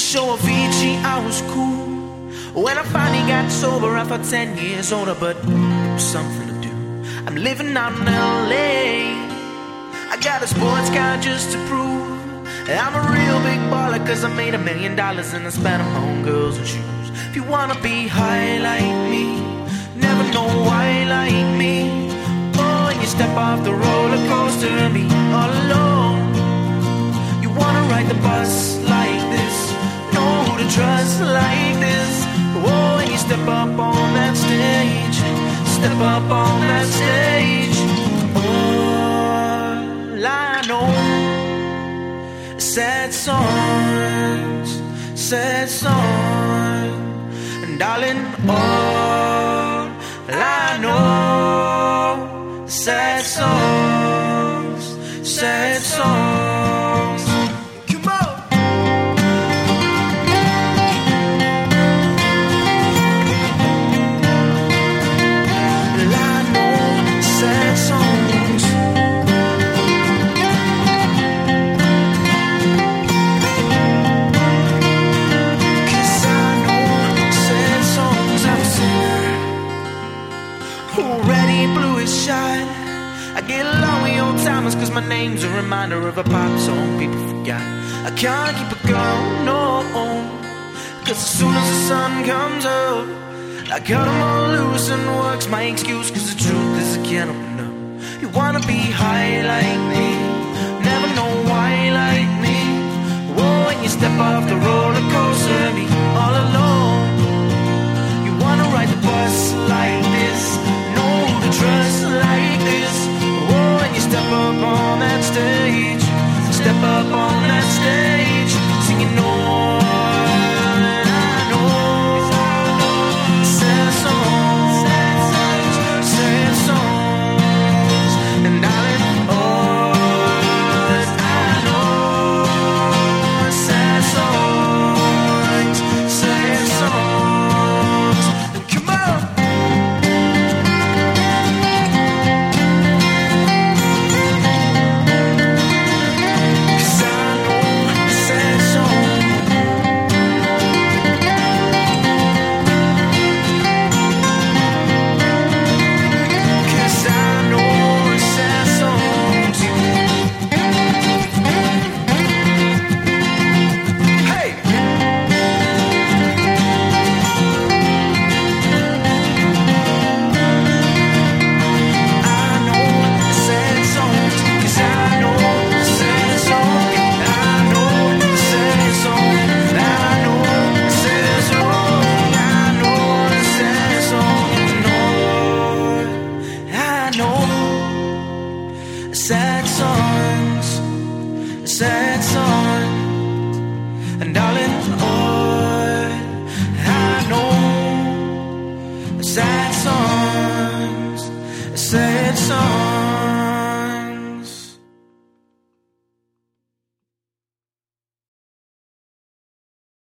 show Avicii, I was cool. When I finally got sober, I felt 10 years older, but it was something to do. I'm living out in LA. I got a sports car just to prove I'm a real big baller, cause I made $1 million and I spent them on girls and shoes. If you wanna be high like me, never know why like me, oh, and you step off the roller coaster and be all alone. You wanna ride the bus like this, know who to trust like this, oh, and you step up on that stage, step up on that stage. All I know, sad songs, and darling, all I know, sad songs, sad songs. Come on. All I know, sad songs. I get along with old timers, cause my name's a reminder of a pop song people forgot. I can't keep it going, no, cause as soon as the sun comes up, I cut them all loose and work's my excuse, cause the truth is I can't open up. You wanna be high like me, never know why like me, whoa, and you step off the roller coaster and be all alone. You wanna ride the bus like this, know who to trust like this, oh, and you step up on that stage, step up on that stage, singing on. I know, sad songs, sad songs, and darling, oh, I know, sad songs, sad songs. Come on. Sad songs, and darling, all I know, sad songs, sad songs.